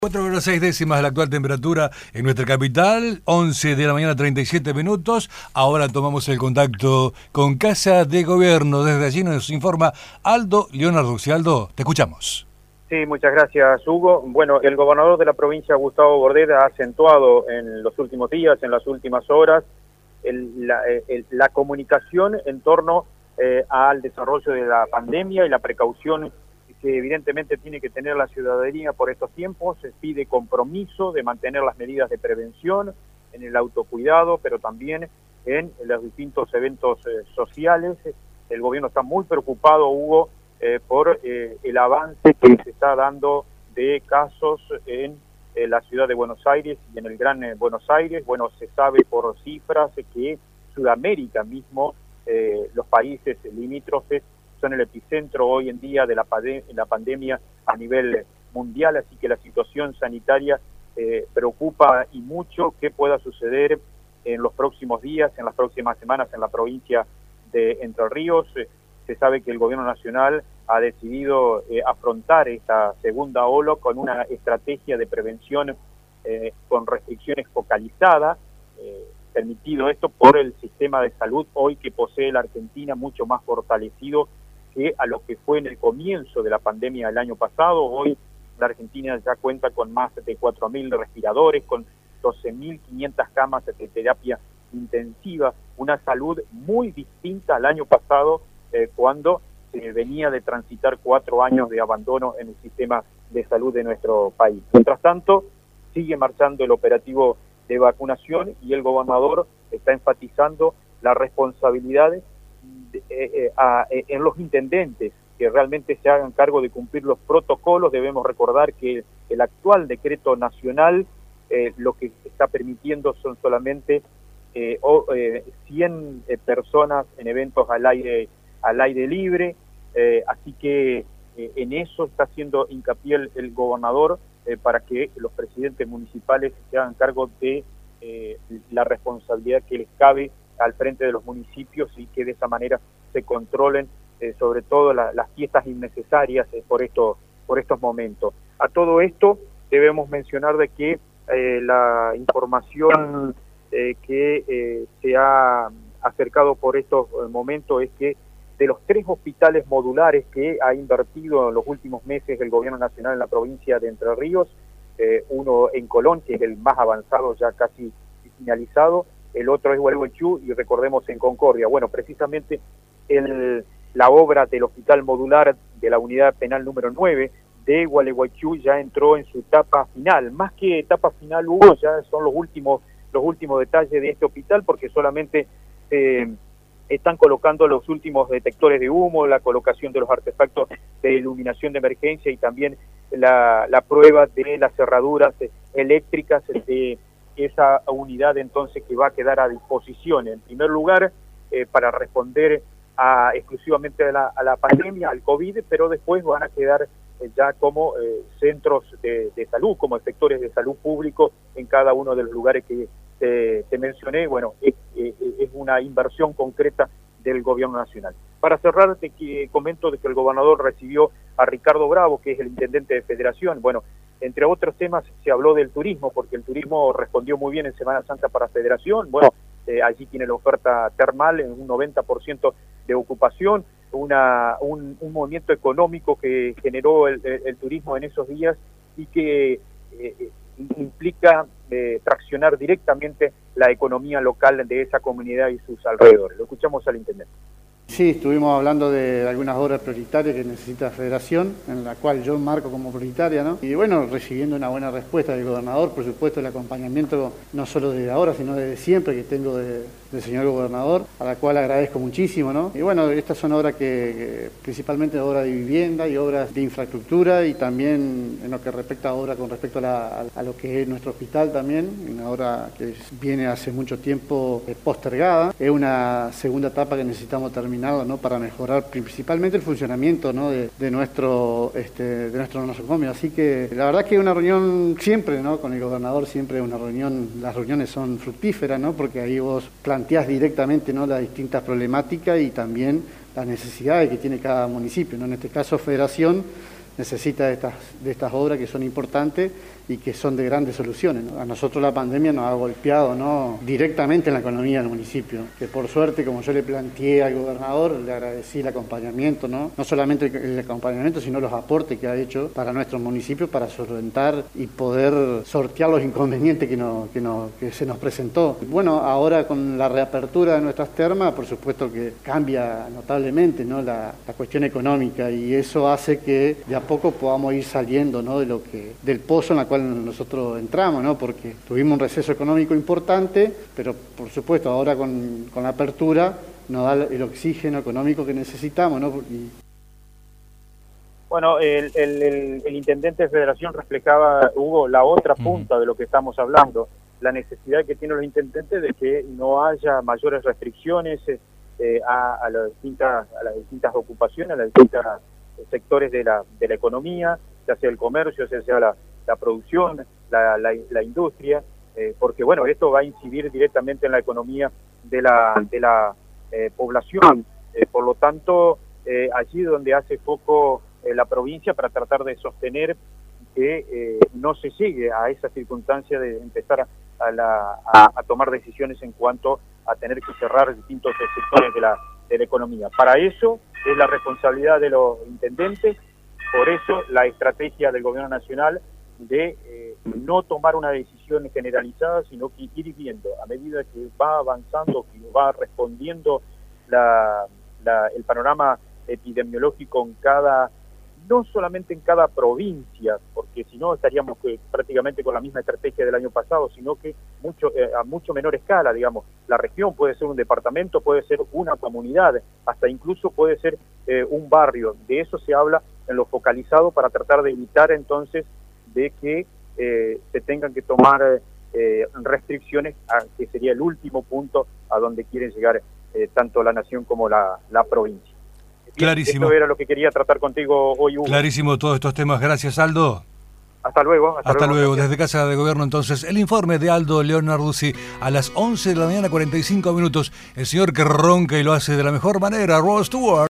4:06 la actual temperatura en nuestra capital, 11 de la mañana 37 minutos. Ahora tomamos el contacto con Casa de Gobierno. Desde allí nos informa Aldo Leonardo. Aldo, te escuchamos. Sí, muchas gracias, Hugo. Bueno, el gobernador de la provincia, Gustavo Bordet, ha acentuado en los últimos días, en las últimas horas, la comunicación en torno al desarrollo de la pandemia y la precaución que evidentemente tiene que tener la ciudadanía por estos tiempos. Se pide compromiso de mantener las medidas de prevención, en el autocuidado, pero también en los distintos eventos sociales. El gobierno está muy preocupado, Hugo, por el avance que se está dando de casos en la ciudad de Buenos Aires y en el Gran Buenos Aires. Bueno, se sabe por cifras que Sudamérica mismo, los países limítrofes, son el epicentro hoy en día de la pandemia a nivel mundial, así que la situación sanitaria preocupa y mucho qué pueda suceder en los próximos días, en las próximas semanas en la provincia de Entre Ríos. Se sabe que el gobierno nacional ha decidido afrontar esta segunda ola con una estrategia de prevención con restricciones focalizadas, permitido esto por el sistema de salud hoy que posee la Argentina, mucho más fortalecido que a lo que fue en el comienzo de la pandemia del año pasado. Hoy la Argentina ya cuenta con más de 4.000 respiradores, con 12.500 camas de terapia intensiva, una salud muy distinta al año pasado, cuando se venía de transitar 4 años de abandono en el sistema de salud de nuestro país. Mientras tanto, sigue marchando el operativo de vacunación y el gobernador está enfatizando la responsabilidad en los intendentes, que realmente se hagan cargo de cumplir los protocolos. Debemos recordar que el actual decreto nacional lo que está permitiendo son solamente 100 personas en eventos al aire libre, así que en eso está haciendo hincapié el gobernador para que los presidentes municipales se hagan cargo de la responsabilidad que les cabe al frente de los municipios y que de esa manera se controlen sobre todo las fiestas innecesarias por estos momentos. A todo esto debemos mencionar de que la información que se ha acercado por estos momentos es que de los 3 hospitales modulares que ha invertido en los últimos meses el gobierno nacional en la provincia de Entre Ríos, uno en Colón, que es el más avanzado, ya casi finalizado, el otro es Gualeguaychú y recordemos en Concordia. Bueno, precisamente la obra del hospital modular de la unidad penal número 9 de Gualeguaychú ya entró en su etapa final. Más que etapa final, Hugo, ya son los últimos detalles de este hospital, porque solamente están colocando los últimos detectores de humo, la colocación de los artefactos de iluminación de emergencia y también la prueba de las cerraduras eléctricas de esa unidad, entonces, que va a quedar a disposición, en primer lugar, para responder exclusivamente a la pandemia, al COVID, pero después van a quedar ya como centros de salud, como sectores de salud público en cada uno de los lugares que te mencioné. Bueno, es una inversión concreta del gobierno nacional. Para cerrar, comento de que el gobernador recibió a Ricardo Bravo, que es el intendente de Federación. Bueno, entre otros temas se habló del turismo, porque el turismo respondió muy bien en Semana Santa para Federación. Bueno, allí tiene la oferta termal en un 90% de ocupación, un movimiento económico que generó el turismo en esos días y que implica traccionar directamente la economía local de esa comunidad y sus alrededores. Lo escuchamos al intendente. Sí, estuvimos hablando de algunas obras prioritarias que necesita la Federación, en la cual yo marco como prioritaria, ¿no? Y bueno, recibiendo una buena respuesta del gobernador, por supuesto el acompañamiento no solo de ahora, sino desde siempre que tengo del señor gobernador, a la cual agradezco muchísimo, ¿no? Y bueno, estas son obras que principalmente obras de vivienda y obras de infraestructura, y también en lo que respecta a obra con respecto a lo que es nuestro hospital también, una obra que viene hace mucho tiempo postergada. Es una segunda etapa que necesitamos terminar, ¿no? Para mejorar principalmente el funcionamiento, ¿no? de nuestro nosocomio. Así que la verdad que una reunión siempre, ¿no? Con el gobernador siempre es una reunión, las reuniones son fructíferas, ¿no? Porque ahí vos planteás directamente, ¿no? Las distintas problemáticas y también las necesidades que tiene cada municipio, ¿no? En este caso Federación necesita de estas obras que son importantes y que son de grandes soluciones, ¿no? A nosotros la pandemia nos ha golpeado, ¿no?, directamente en la economía del municipio, que por suerte, como yo le planteé al gobernador, le agradecí el acompañamiento, no solamente el acompañamiento, sino los aportes que ha hecho para nuestros municipios para solventar y poder sortear los inconvenientes que se nos presentó. Bueno, ahora con la reapertura de nuestras termas, por supuesto que cambia notablemente, ¿no?, la cuestión económica, y eso hace que de a poco podamos ir saliendo, ¿no?, del pozo en el cual nosotros entramos, ¿no?, porque tuvimos un receso económico importante, pero por supuesto ahora con la apertura nos da el oxígeno económico que necesitamos, ¿no? Bueno, el intendente de Federación reflejaba, Hugo, la otra punta de lo que estamos hablando, la necesidad que tienen los intendentes de que no haya mayores restricciones a las distintas ocupaciones, a los distintos sectores de la economía, ya sea el comercio, ya sea la producción, la industria, porque bueno, esto va a incidir directamente en la economía de la población, por lo tanto, allí donde hace foco la provincia para tratar de sostener que no se llegue a esa circunstancia de empezar a tomar decisiones en cuanto a tener que cerrar distintos sectores de la economía. Para eso es la responsabilidad de los intendentes, por eso la estrategia del gobierno nacional de no tomar una decisión generalizada, sino que ir viendo a medida que va avanzando, que va respondiendo el panorama epidemiológico no solamente en cada provincia, porque si no estaríamos prácticamente con la misma estrategia del año pasado, sino que a mucho menor escala, digamos. La región puede ser un departamento, puede ser una comunidad, hasta incluso puede ser un barrio. De eso se habla en lo focalizado para tratar de evitar entonces de que se tengan que tomar restricciones, que sería el último punto a donde quieren llegar tanto la nación como la provincia. Clarísimo. Esto era lo que quería tratar contigo hoy, Hugo. Clarísimo todos estos temas. Gracias, Aldo. Hasta luego. Hasta luego. Desde Casa de Gobierno, entonces, el informe de Aldo Leonarduzzi a las 11 de la mañana, 45 minutos. El señor que ronca y lo hace de la mejor manera, Rod Stewart.